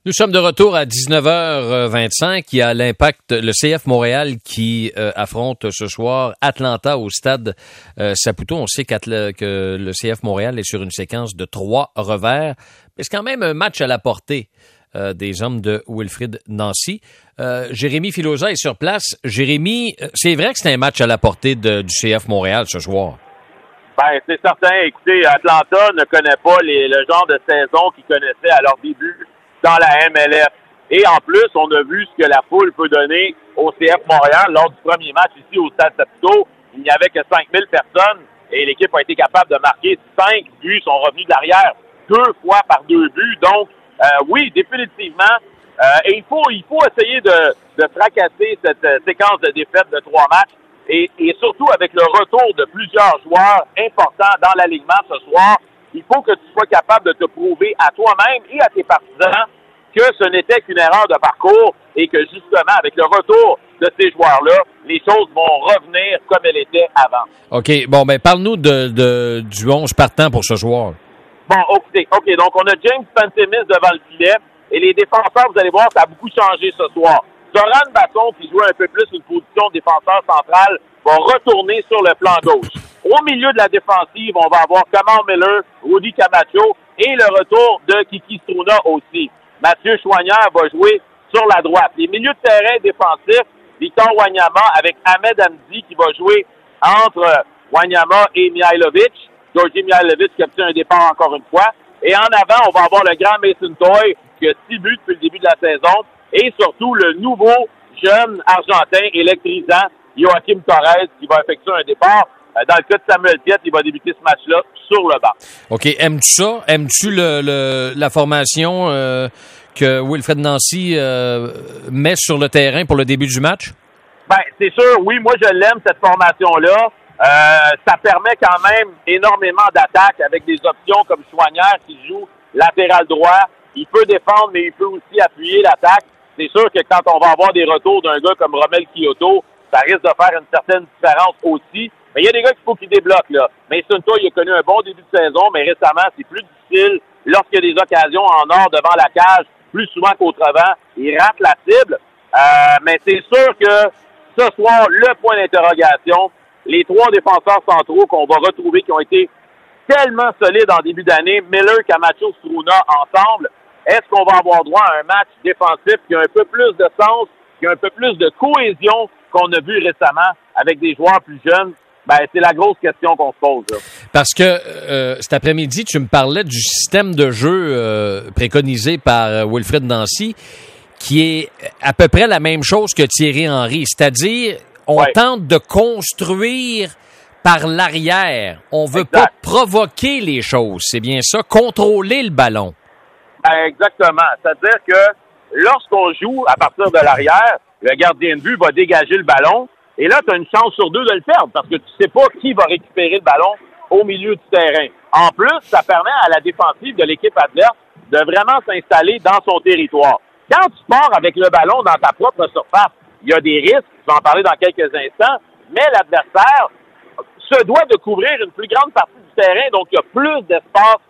Nous sommes de retour à 19h25. Il y a l'Impact, le CF Montréal qui affronte ce soir Atlanta au stade Saputo. On sait que le CF Montréal est sur une séquence de 3 revers. Mais c'est quand même un match à la portée des hommes de Wilfrid Nancy. Jérémy Filosa est sur place. Jérémy, c'est vrai que c'est un match à la portée du CF Montréal ce soir. Ben, c'est certain. Écoutez, Atlanta ne connaît pas le genre de saison qu'ils connaissaient à leur début dans la MLS. Et en plus, on a vu ce que la foule peut donner au CF Montréal lors du premier match ici au Stade Saputo. Il n'y avait que 5000 personnes et l'équipe a été capable de marquer 5 buts, sont revenus de l'arrière 2 fois par 2 buts. Donc, oui, définitivement. Et il faut essayer de fracasser cette séquence de défaites de 3 matchs et surtout avec le retour de plusieurs joueurs importants dans l'alignement ce soir. Il faut que tu sois capable de te prouver à toi-même et à tes partisans que ce n'était qu'une erreur de parcours et que justement, avec le retour de ces joueurs-là, les choses vont revenir comme elles étaient avant. OK. Bon, ben parle-nous du 11 partant pour ce soir. Bon, OK. Donc, on a James Pantemis devant le filet et les défenseurs, vous allez voir, ça a beaucoup changé ce soir. Zoran Basson, qui jouait un peu plus une position de défenseur central, va retourner sur le flanc gauche. Au milieu de la défensive, on va avoir Kamal Miller, Rudy Camacho et le retour de Kiki Struna aussi. Mathieu Choignard va jouer sur la droite. Les milieux de terrain défensifs, Victor Wanyama avec Ahmed Hamdi qui va jouer entre Wanyama et Mihailovic. Georgi Mihailovic qui a obtenu un départ encore une fois. Et en avant, on va avoir le grand Mason Toye qui a 6 buts depuis le début de la saison. Et surtout, le nouveau jeune Argentin électrisant, Joachim Torres, qui va effectuer un départ. Dans le cas de Samuel Piette, il va débuter ce match-là sur le banc. OK. Aimes-tu ça? Aimes-tu la formation que Wilfrid Nancy met sur le terrain pour le début du match? Ben, c'est sûr, oui. Moi, je l'aime, cette formation-là. Ça permet quand même énormément d'attaques avec des options comme Choignard qui joue latéral droit. Il peut défendre, mais il peut aussi appuyer l'attaque. C'est sûr que quand on va avoir des retours d'un gars comme Romel Kyoto, ça risque de faire une certaine différence aussi. Mais il y a des gars qu'il faut qu'ils débloquent, là. Mason Toye, il a connu un bon début de saison, mais récemment, c'est plus difficile. Lorsqu'il y a des occasions en or devant la cage, plus souvent qu'autrement, il rate la cible. Mais c'est sûr que ce soir, le point d'interrogation, les 3 défenseurs centraux qu'on va retrouver qui ont été tellement solides en début d'année, Miller, Camacho, Struna ensemble, est-ce qu'on va avoir droit à un match défensif qui a un peu plus de sens, qui a un peu plus de cohésion qu'on a vu récemment avec des joueurs plus jeunes? Ben, c'est la grosse question qu'on se pose, là. Parce que cet après-midi, tu me parlais du système de jeu préconisé par Wilfrid Nancy, qui est à peu près la même chose que Thierry Henry. C'est-à-dire, on tente de construire par l'arrière. On veut pas provoquer les choses. C'est bien ça, contrôler le ballon. Ben, exactement. C'est-à-dire que lorsqu'on joue à partir de l'arrière, le gardien de but va dégager le ballon. Et là, tu as une chance sur 2 de le perdre parce que tu sais pas qui va récupérer le ballon au milieu du terrain. En plus, ça permet à la défensive de l'équipe adverse de vraiment s'installer dans son territoire. Quand tu pars avec le ballon dans ta propre surface, il y a des risques, je vais en parler dans quelques instants, mais l'adversaire se doit de couvrir une plus grande partie du terrain, donc il y a plus d'espace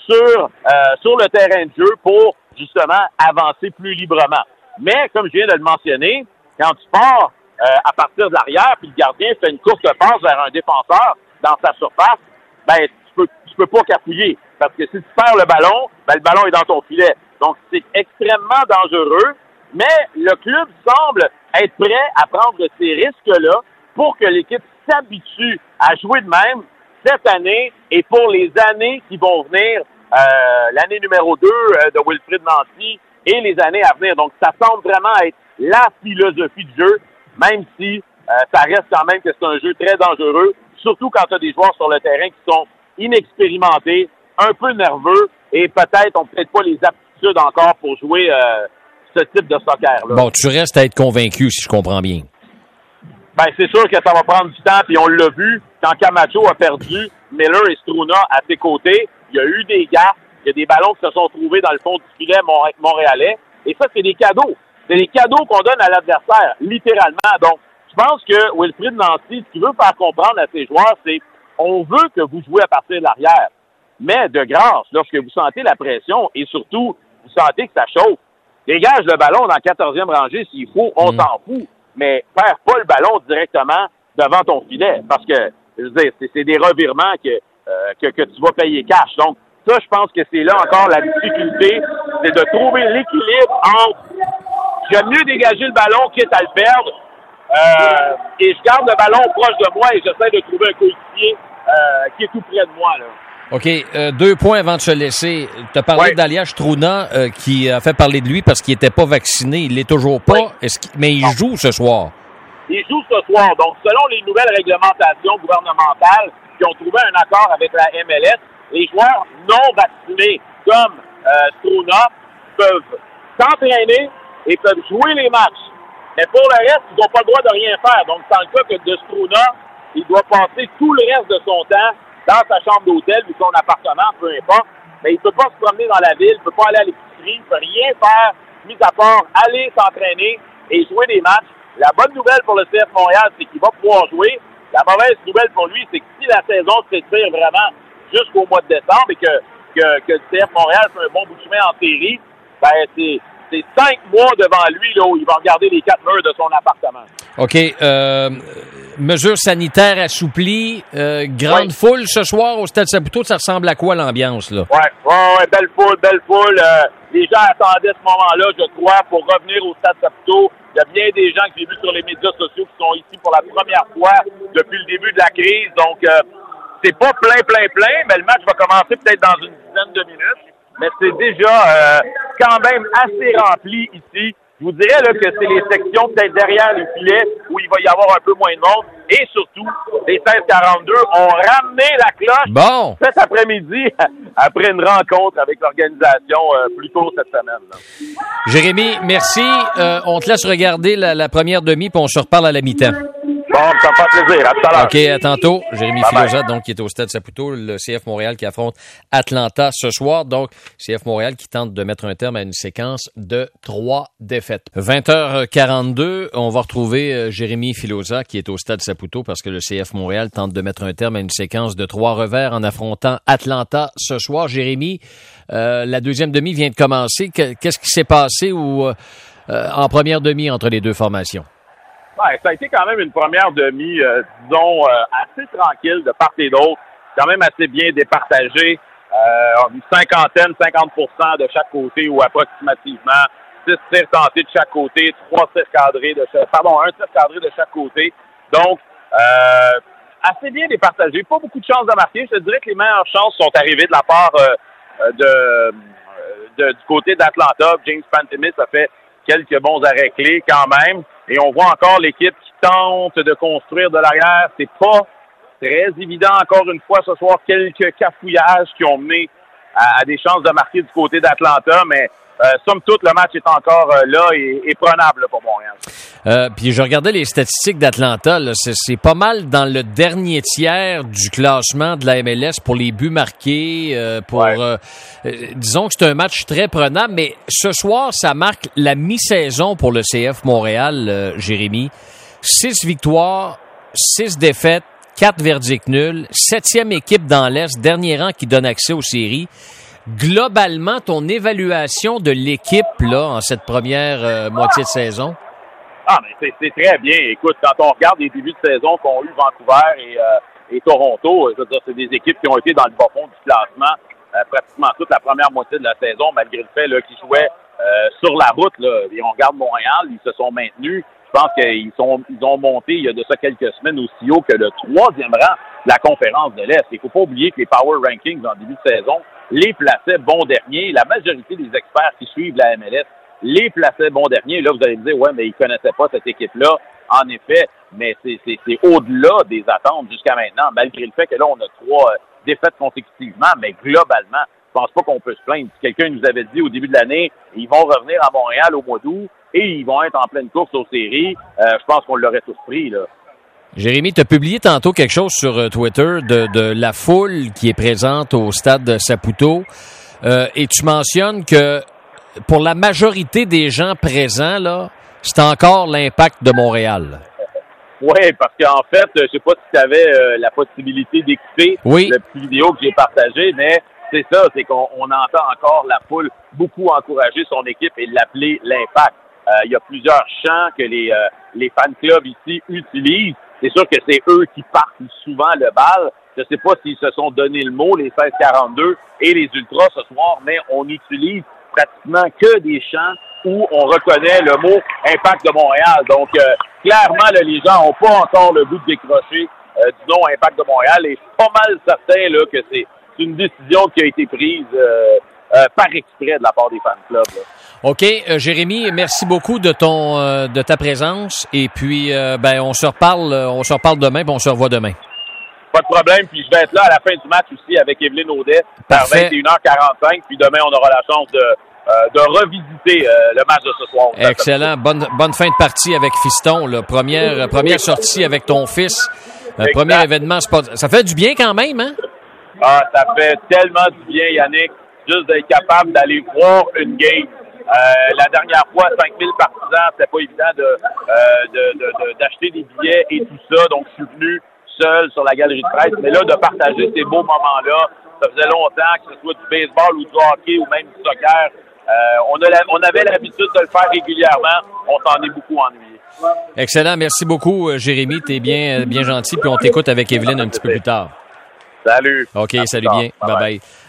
sur le terrain de jeu pour, justement, avancer plus librement. Mais, comme je viens de le mentionner, quand tu pars à partir de l'arrière, puis le gardien fait une courte passe vers un défenseur dans sa surface, ben tu peux pas capouiller. Parce que si tu perds le ballon, ben le ballon est dans ton filet. Donc, c'est extrêmement dangereux, mais le club semble être prêt à prendre ces risques-là pour que l'équipe s'habitue à jouer de même cette année et pour les années qui vont venir, l'année numéro 2 de Wilfrid Nancy et les années à venir. Donc, ça semble vraiment être la philosophie du jeu, même si ça reste quand même que c'est un jeu très dangereux, surtout quand tu as des joueurs sur le terrain qui sont inexpérimentés, un peu nerveux et peut-être ont peut-être pas les aptitudes encore pour jouer ce type de soccer-là. Bon, tu restes à être convaincu, si je comprends bien. Ben, c'est sûr que ça va prendre du temps, puis on l'a vu, quand Camacho a perdu Miller et Struna à ses côtés, il y a eu des gaffes, il y a des ballons qui se sont trouvés dans le fond du filet montréalais, et ça, c'est des cadeaux. C'est des cadeaux qu'on donne à l'adversaire, littéralement. Donc, je pense que Wilfrid Nancy, ce qu'il veut faire comprendre à ses joueurs, c'est on veut que vous jouez à partir de l'arrière. Mais de grâce, lorsque vous sentez la pression et surtout, vous sentez que ça chauffe, Dégage le ballon dans la 14e rangée s'il faut, on s'en fout. Mais perds pas le ballon directement devant ton filet. Parce que, je veux dire, c'est des revirements que tu vas payer cash. Donc, ça, je pense que c'est là encore la difficulté, c'est de trouver l'équilibre entre j'aime mieux dégager le ballon quitte à le perdre et je garde le ballon proche de moi et j'essaie de trouver un coéquipier qui est tout près de moi, là. OK. 2 points avant de se laisser. Tu as parlé d'Alias Struna qui a fait parler de lui parce qu'il n'était pas vacciné. Il l'est toujours pas. Mais il joue ce soir. Il joue ce soir. Donc, selon les nouvelles réglementations gouvernementales qui ont trouvé un accord avec la MLS, les joueurs non vaccinés comme Struna peuvent s'entraîner et peuvent jouer les matchs. Mais pour le reste, ils n'ont pas le droit de rien faire. Donc, dans le cas que de Struna, il doit passer tout le reste de son temps dans sa chambre d'hôtel ou son appartement, peu importe. Mais il ne peut pas se promener dans la ville, il ne peut pas aller à l'épicerie, il ne peut rien faire, mis à part aller s'entraîner et jouer des matchs. La bonne nouvelle pour le CF Montréal, c'est qu'il va pouvoir jouer. La mauvaise nouvelle pour lui, c'est que si la saison s'étire vraiment jusqu'au mois de décembre et que le CF Montréal fait un bon bout de chemin en série, ben c'est 5 mois devant lui là, où il va regarder les 4 murs de son appartement. OK. Mesures sanitaires assouplies. Grande foule ce soir au Stade Saputo. Ça ressemble à quoi l'ambiance, là? Ouais, belle foule. Les gens attendaient ce moment-là, je crois, pour revenir au Stade Saputo. Il y a bien des gens que j'ai vus sur les médias sociaux qui sont ici pour la première fois depuis le début de la crise. Donc, c'est pas plein, mais le match va commencer peut-être dans une dizaine de minutes. Mais c'est déjà quand même assez rempli ici. Je vous dirais là, que c'est les sections peut-être derrière le filet où il va y avoir un peu moins de monde. Et surtout, les 1642 ont ramené la cloche cet après-midi après une rencontre avec l'organisation plus tôt cette semaine. Là. Jérémy, merci. On te laisse regarder la première demi puis on se reparle à la mi-temps. Bon, ça me fait plaisir. À tout à l'heure. OK, à tantôt. Jérémy Filosa, donc, qui est au Stade Saputo, le CF Montréal qui affronte Atlanta ce soir. Donc, CF Montréal qui tente de mettre un terme à une séquence de 3 défaites. 20h42, on va retrouver Jérémy Filosa qui est au Stade Saputo parce que le CF Montréal tente de mettre un terme à une séquence de 3 revers en affrontant Atlanta ce soir. Jérémy, la deuxième demi vient de commencer. Qu'est-ce qui s'est passé en première demi entre les deux formations? Ouais, ça a été quand même une première demi, disons, assez tranquille de part et d'autre, quand même assez bien départagée. Une 50% de chaque côté ou approximativement. 6 tirs tentés de chaque côté, 3 tirs cadrés un tir cadré de chaque côté. Donc, assez bien départagé. Pas beaucoup de chances de marquer. Je te dirais que les meilleures chances sont arrivées de la part du côté d'Atlanta. James Pantemis a fait quelques bons arrêts clés quand même. Et on voit encore l'équipe qui tente de construire de l'arrière. C'est pas très évident encore une fois ce soir. Quelques cafouillages qui ont mené à des chances de marquer du côté d'Atlanta. Mais somme toute, le match est encore là et prenable là, pour Montréal. Puis je regardais les statistiques d'Atlanta. Là, c'est pas mal dans le dernier tiers du classement de la MLS pour les buts marqués. Disons que c'est un match très prenable. Mais ce soir, ça marque la mi-saison pour le CF Montréal, Jérémy. 6 victoires, 6 défaites, 4 verdicts nuls. 7e équipe dans l'Est, dernier rang qui donne accès aux séries. Globalement, ton évaluation de l'équipe là en cette première moitié de saison? Ah, mais c'est très bien. Écoute, quand on regarde les débuts de saison qu'ont eu Vancouver et Toronto, je veux dire, c'est des équipes qui ont été dans le bas fond du classement pratiquement toute la première moitié de la saison, malgré le fait là, qu'ils jouaient sur la route. Là, et on regarde Montréal, ils se sont maintenus. Je pense qu'ils ont monté il y a de ça quelques semaines aussi haut que le 3e rang de la conférence de l'Est. Il ne faut pas oublier que les Power Rankings en début de saison les plaçaient bons derniers. La majorité des experts qui suivent la MLS les plaçaient bons derniers. Là, vous allez me dire, ouais, mais ils connaissaient pas cette équipe-là. En effet, mais c'est au-delà des attentes jusqu'à maintenant, malgré le fait que là, on a 3 défaites consécutivement, mais globalement, je pense pas qu'on peut se plaindre. Si quelqu'un nous avait dit au début de l'année, ils vont revenir à Montréal au mois d'août et ils vont être en pleine course aux séries, je pense qu'on l'aurait tous pris, là. Jérémy, tu as publié tantôt quelque chose sur Twitter de la foule qui est présente au stade de Saputo et tu mentionnes que pour la majorité des gens présents, là, c'est encore l'Impact de Montréal. Oui, parce qu'en fait, je sais pas si tu avais la possibilité d'écouter le petit vidéo que j'ai partagé, mais c'est ça, c'est qu'on entend encore la foule beaucoup encourager son équipe et l'appeler l'Impact. Il y a plusieurs chants que les fan clubs ici utilisent. C'est sûr que c'est eux qui partent souvent le bal. Je ne sais pas s'ils se sont donné le mot, les 1642 et les Ultras ce soir, mais on utilise pratiquement que des chants où on reconnaît le mot Impact de Montréal. Donc, clairement, là, les gens n'ont pas encore le goût de décrocher du nom Impact de Montréal. Et je suis pas mal certain là, que c'est une décision qui a été prise par exprès de la part des fan clubs. Là. OK. Jérémy, merci beaucoup de ta présence. Et puis, on se reparle demain, puis on se revoit demain. Pas de problème, puis je vais être là à la fin du match aussi avec Evelyne Audet vers 21h45, puis demain on aura la chance de revisiter le match de ce soir. Excellent, bonne fin de partie avec Fiston, là. Première sortie avec ton fils, premier événement sportif. Ça fait du bien quand même, hein? Ah, ça fait tellement du bien, Yannick, juste d'être capable d'aller voir une game. La dernière fois, 5000 partisans, c'était pas évident d'acheter des billets et tout ça, donc je suis venu seul sur la galerie de presse, mais là, de partager ces beaux moments-là, ça faisait longtemps, que ce soit du baseball ou du hockey ou même du soccer, on avait l'habitude de le faire régulièrement, on s'en est beaucoup ennuyé. Excellent, merci beaucoup, Jérémy, t'es bien gentil, puis on t'écoute avec Evelyne un petit peu plus tard. Salut. OK, salut bien, bye-bye.